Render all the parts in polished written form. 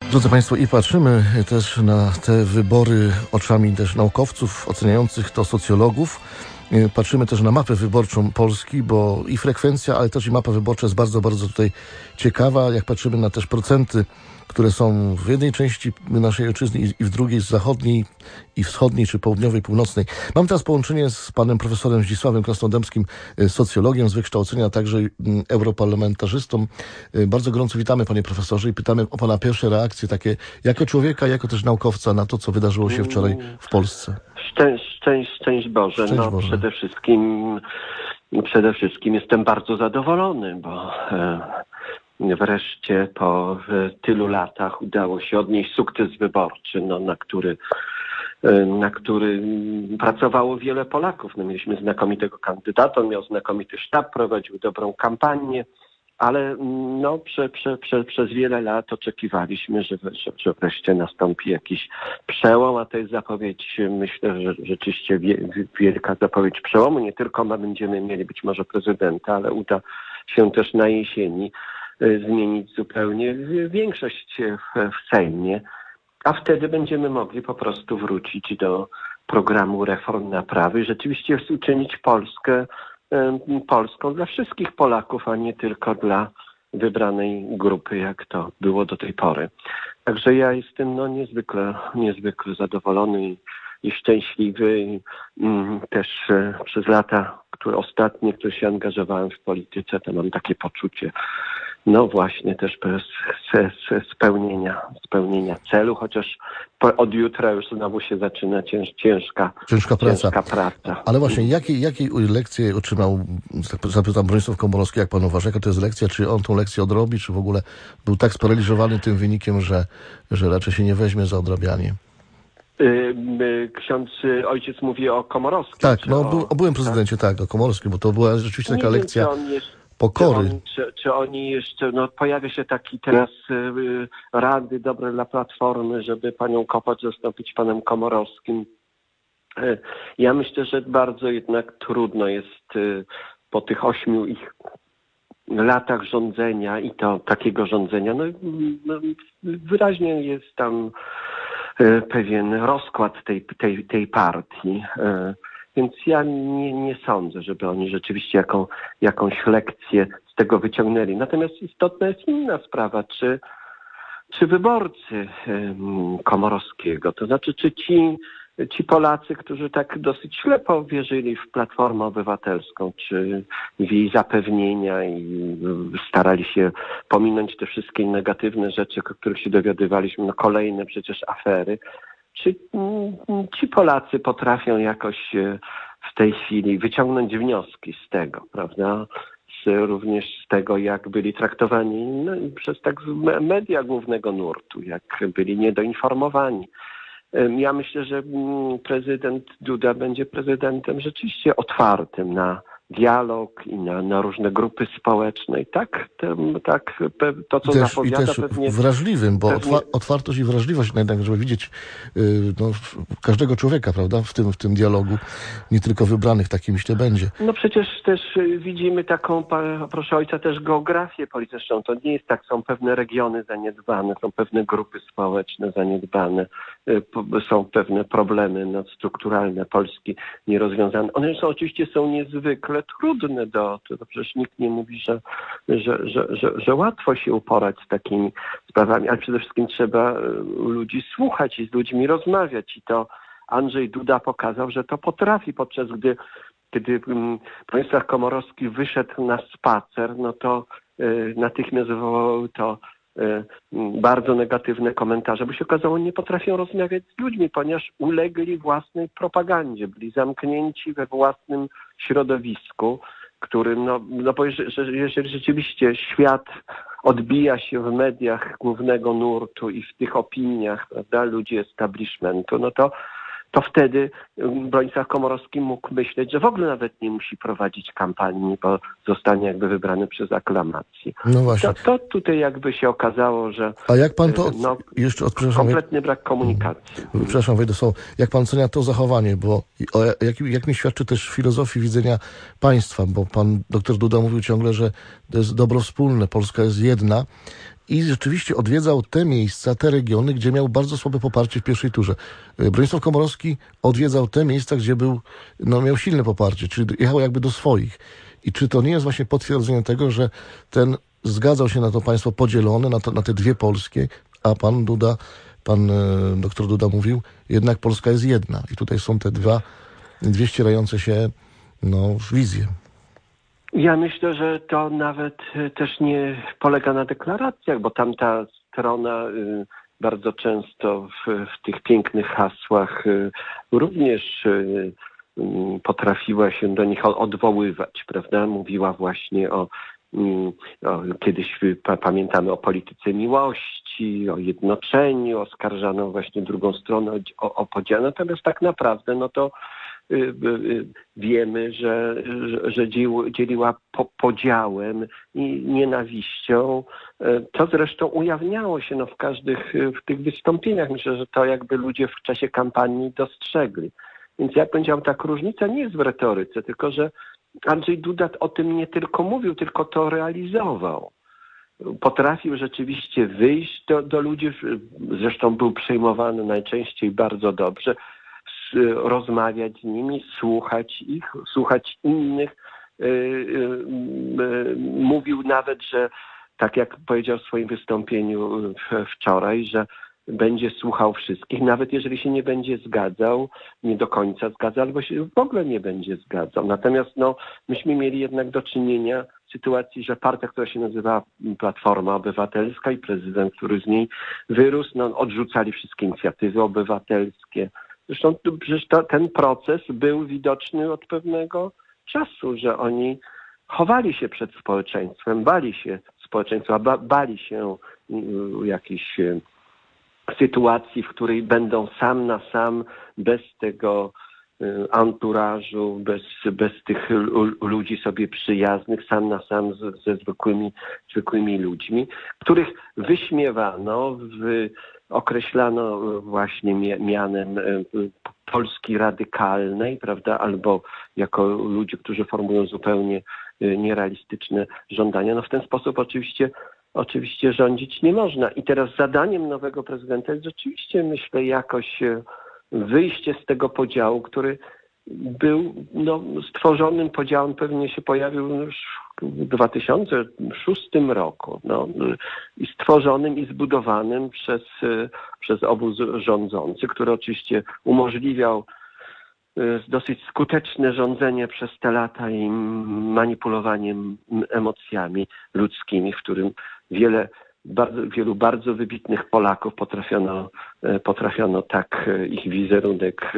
Drodzy Państwo, i patrzymy też na te wybory oczami też naukowców, oceniających to socjologów. Patrzymy też na mapę wyborczą Polski, bo i frekwencja, ale też i mapa wyborcza jest bardzo, bardzo tutaj ciekawa. Jak patrzymy na też procenty, które są w jednej części naszej ojczyzny i w drugiej, z zachodniej i wschodniej, czy południowej, północnej. Mam teraz połączenie z panem profesorem Zdzisławem Krasnodębskim, socjologiem z wykształcenia, a także europarlamentarzystą. Bardzo gorąco witamy, panie profesorze, i pytamy o pana pierwsze reakcje takie jako człowieka, jako też naukowca na to, co wydarzyło się wczoraj w Polsce. Szczęść Boże. Szczęść Boże. Przede wszystkim jestem bardzo zadowolony, bo wreszcie po tylu latach udało się odnieść sukces wyborczy, na który pracowało wiele Polaków. Mieliśmy znakomitego kandydata, miał znakomity sztab, prowadził dobrą kampanię, ale przez wiele lat oczekiwaliśmy, że wreszcie nastąpi jakiś przełom, a to jest zapowiedź, myślę, że rzeczywiście wielka zapowiedź przełomu. Nie tylko będziemy mieli być może prezydenta, ale uda się też na jesieni zmienić zupełnie większość w Sejmie, a wtedy będziemy mogli po prostu wrócić do programu reform naprawy i rzeczywiście uczynić Polską dla wszystkich Polaków, a nie tylko dla wybranej grupy, jak to było do tej pory. Także ja jestem niezwykle zadowolony i szczęśliwy. I też przez lata, które się angażowałem w polityce, to mam takie poczucie, właśnie też spełnienia celu, chociaż od jutra już znowu się zaczyna ciężka praca. Ale właśnie, jakiej lekcję otrzymał, zapytam, Bronisław Komorowski, jak pan uważa, jaka to jest lekcja? Czy on tą lekcję odrobi, czy w ogóle był tak sparaliżowany tym wynikiem, że raczej się nie weźmie za odrabianie? Ojciec mówi o Komorowskim. Tak, o byłym prezydencie, tak, o Komorowskim, bo to była rzeczywiście taka lekcja pokory. Czy oni jeszcze, pojawia się taki teraz rady dobre dla Platformy, żeby panią Kopacz zastąpić panem Komorowskim. Ja myślę, że bardzo jednak trudno jest po tych 8 ich latach rządzenia i to takiego rządzenia, wyraźnie jest tam pewien rozkład tej partii. Więc ja nie sądzę, żeby oni rzeczywiście jakąś lekcję z tego wyciągnęli. Natomiast istotna jest inna sprawa, czy wyborcy Komorowskiego, to znaczy czy ci Polacy, którzy tak dosyć ślepo wierzyli w Platformę Obywatelską, czy w jej zapewnienia i starali się pominąć te wszystkie negatywne rzeczy, o których się dowiadywaliśmy, kolejne przecież afery, czy ci Polacy potrafią jakoś w tej chwili wyciągnąć wnioski z tego, prawda? Również z tego, jak byli traktowani przez media głównego nurtu, jak byli niedoinformowani. Ja myślę, że prezydent Duda będzie prezydentem rzeczywiście otwartym na dialog i na różne grupy społeczne. I to co zapowiada, i też pewnie wrażliwym, bo otwartość i wrażliwość jednak, żeby widzieć każdego człowieka, prawda, w tym dialogu, nie tylko wybranych, taki myślę będzie. Przecież też widzimy taką, proszę ojca, też geografię polityczną. To nie jest tak, są pewne regiony zaniedbane, są pewne grupy społeczne zaniedbane, są pewne problemy strukturalne Polski nierozwiązane. One oczywiście są niezwykle trudne to przecież nikt nie mówi, że łatwo się uporać z takimi sprawami, ale przede wszystkim trzeba ludzi słuchać i z ludźmi rozmawiać i to Andrzej Duda pokazał, że to potrafi, podczas kiedy Bronisław Komorowski wyszedł na spacer, to natychmiast wywołał to bardzo negatywne komentarze, bo się okazało, nie potrafią rozmawiać z ludźmi, ponieważ ulegli własnej propagandzie, byli zamknięci we własnym środowisku, którym, bo jeżeli rzeczywiście świat odbija się w mediach głównego nurtu i w tych opiniach, prawda, ludzi establishmentu, to wtedy Bronisław Komorowski mógł myśleć, że w ogóle nawet nie musi prowadzić kampanii, bo zostanie jakby wybrany przez aklamację. No właśnie. To tutaj jakby się okazało, że a jak pan to jeszcze kompletny brak komunikacji. Przepraszam, wejdę słowo. Jak pan ocenia to zachowanie, bo jak mi świadczy też filozofii widzenia państwa, bo pan doktor Duda mówił ciągle, że to jest dobro wspólne, Polska jest jedna. i rzeczywiście odwiedzał te miejsca, te regiony, gdzie miał bardzo słabe poparcie w pierwszej turze. Bronisław Komorowski odwiedzał te miejsca, gdzie miał silne poparcie, czyli jechał jakby do swoich. I czy to nie jest właśnie potwierdzenie tego, że zgadzał się na to państwo podzielone, na te dwie Polskie, a pan doktor Duda mówił, jednak Polska jest jedna. I tutaj są te dwie ścierające się wizje. Ja myślę, że to nawet też nie polega na deklaracjach, bo tamta strona bardzo często w tych pięknych hasłach również potrafiła się do nich odwoływać, prawda? Mówiła właśnie kiedyś pamiętamy o polityce miłości, o jednoczeniu, oskarżano właśnie drugą stronę o podział. Natomiast tak naprawdę to wiemy, że dzieliła podziałem i nienawiścią. To zresztą ujawniało się w tych wystąpieniach. Myślę, że to jakby ludzie w czasie kampanii dostrzegli. Więc ja powiedziałam, tak, różnica nie jest w retoryce, tylko że Andrzej Duda o tym nie tylko mówił, tylko to realizował. Potrafił rzeczywiście wyjść do ludzi, zresztą był przyjmowany najczęściej bardzo dobrze, rozmawiać z nimi, słuchać ich, słuchać innych. Mówił nawet, że tak jak powiedział w swoim wystąpieniu wczoraj, że będzie słuchał wszystkich, nawet jeżeli się nie będzie zgadzał, nie do końca zgadzał, albo się w ogóle nie będzie zgadzał. Natomiast myśmy mieli jednak do czynienia z sytuacji, że partia, która się nazywa Platforma Obywatelska i prezydent, który z niej wyrósł, odrzucali wszystkie inicjatywy obywatelskie. Zresztą przecież ten proces był widoczny od pewnego czasu, że oni chowali się przed społeczeństwem, bali się społeczeństwa, bali się jakichś sytuacji, w której będą sam na sam, bez tego anturażu, bez tych ludzi sobie przyjaznych, sam na sam ze zwykłymi ludźmi, których wyśmiewano, określano właśnie mianem Polski radykalnej, prawda, albo jako ludzi, którzy formują zupełnie nierealistyczne żądania. W ten sposób oczywiście rządzić nie można. I teraz zadaniem nowego prezydenta jest rzeczywiście, myślę, jakoś wyjście z tego podziału, który był stworzonym podziałem, pewnie się pojawił już w 2006 roku. I stworzonym i zbudowanym przez obóz rządzący, który oczywiście umożliwiał dosyć skuteczne rządzenie przez te lata i manipulowaniem emocjami ludzkimi, w którym wielu bardzo wybitnych Polaków potrafiono tak ich wizerunek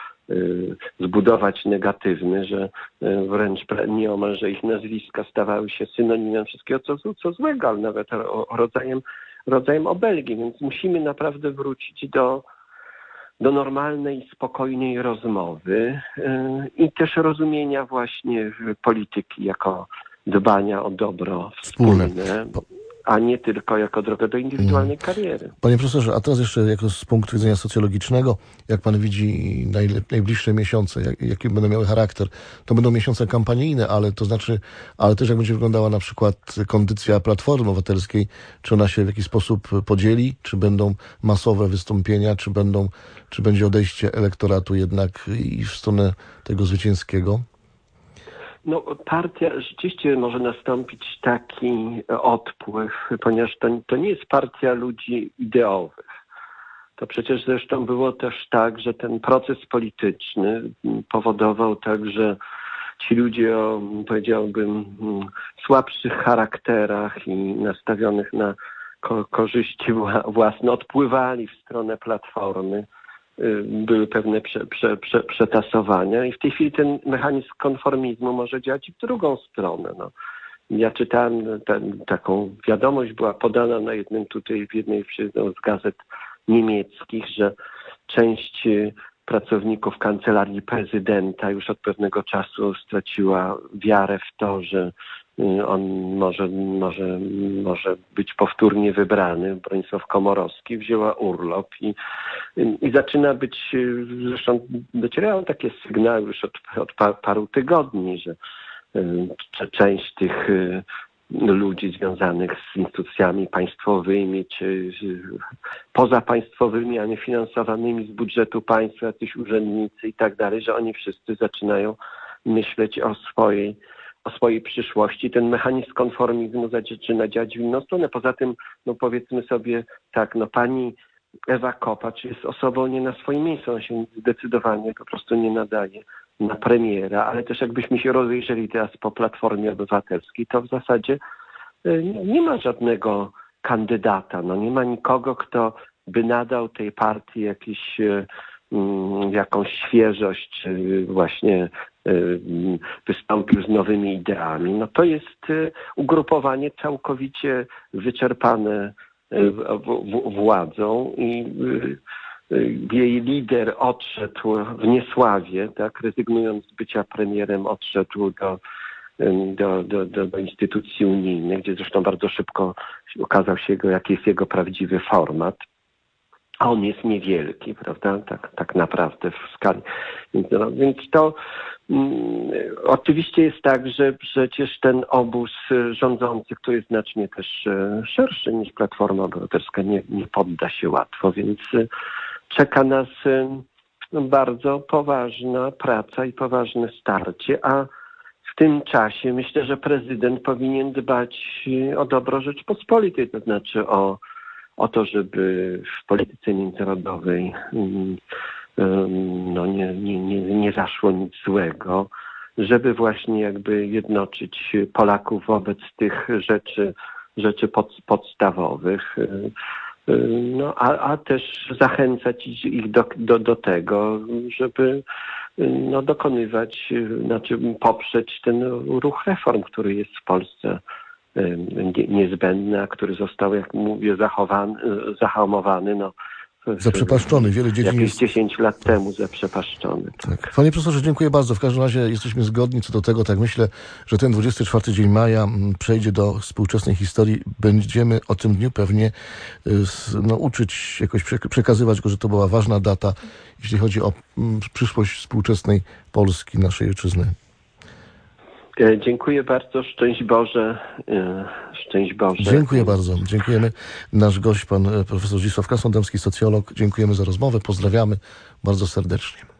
zbudować negatywny, że wręcz nieomalże ich nazwiska stawały się synonimem wszystkiego, co złego, ale nawet rodzajem obelgi. Więc musimy naprawdę wrócić do normalnej, spokojnej rozmowy i też rozumienia właśnie polityki jako dbania o dobro wspólne, a nie tylko jako drogę do indywidualnej kariery. Panie profesorze, a teraz jeszcze z punktu widzenia socjologicznego, jak pan widzi najbliższe miesiące, jaki będą miały charakter? To będą miesiące kampanijne, ale też jak będzie wyglądała na przykład kondycja Platformy Obywatelskiej, czy ona się w jakiś sposób podzieli, czy będą masowe wystąpienia, czy będzie odejście elektoratu jednak i w stronę tego zwycięskiego? Partia, rzeczywiście może nastąpić taki odpływ, ponieważ to nie jest partia ludzi ideowych. To przecież zresztą było też tak, że ten proces polityczny powodował tak, że ci ludzie o, powiedziałbym, słabszych charakterach i nastawionych na korzyści własne odpływali w stronę Platformy. Były pewne przetasowania i w tej chwili ten mechanizm konformizmu może działać i w drugą stronę. Ja czytałem taką wiadomość, była podana w jednej z gazet niemieckich, że część pracowników kancelarii prezydenta już od pewnego czasu straciła wiarę w to, że on może być powtórnie wybrany. Bronisław Komorowski wzięła urlop i zaczyna być, zresztą docierają takie sygnały już od paru tygodni, że część ludzi związanych z instytucjami państwowymi czy pozapaństwowymi, a nie finansowanymi z budżetu państwa, jacyś urzędnicy i tak dalej, że oni wszyscy zaczynają myśleć o swojej przyszłości. Ten mechanizm konformizmu zaczyna działać w inną stronę. Poza tym, no powiedzmy sobie tak, no pani Ewa Kopacz jest osobą nie na swoim miejscu. Ona się zdecydowanie po prostu nie nadaje na premiera, ale też jakbyśmy się rozejrzeli teraz po Platformie Obywatelskiej, to w zasadzie nie ma żadnego kandydata. No nie ma nikogo, kto by nadał tej partii jakąś świeżość, czy właśnie wystąpił z nowymi ideami. No to jest ugrupowanie całkowicie wyczerpane władzą i jej lider odszedł w niesławie, tak, rezygnując z bycia premierem, odszedł do instytucji unijnych, gdzie zresztą bardzo szybko okazał się, jaki jest jego prawdziwy format. A on jest niewielki, prawda? Tak naprawdę w skali. Więc to oczywiście jest tak, że przecież ten obóz rządzący, który jest znacznie też szerszy niż Platforma Obywatelska, nie podda się łatwo, więc czeka nas bardzo poważna praca i poważne starcie, a w tym czasie myślę, że prezydent powinien dbać o dobro Rzeczpospolitej, to znaczy o to, żeby w polityce międzynarodowej nie zaszło nic złego, żeby właśnie jakby jednoczyć Polaków wobec tych rzeczy podstawowych, a też zachęcać ich do tego, żeby dokonywać, poprzeć ten ruch reform, który jest w Polsce niezbędny, a który został, jak mówię, zahamowany, zaprzepaszczony. Wiele dziedzin jakieś jest 10 lat temu zaprzepaszczony. Tak. Panie profesorze, dziękuję bardzo. W każdym razie jesteśmy zgodni co do tego. Tak myślę, że ten 24 dzień maja przejdzie do współczesnej historii. Będziemy o tym dniu pewnie uczyć, jakoś przekazywać go, że to była ważna data, jeśli chodzi o przyszłość współczesnej Polski, naszej ojczyzny. Dziękuję bardzo. Szczęść Boże. Szczęść Boże. Dziękuję bardzo. Dziękujemy. Nasz gość, pan profesor Zdzisław Krasnodębski, socjolog. Dziękujemy za rozmowę. Pozdrawiamy bardzo serdecznie.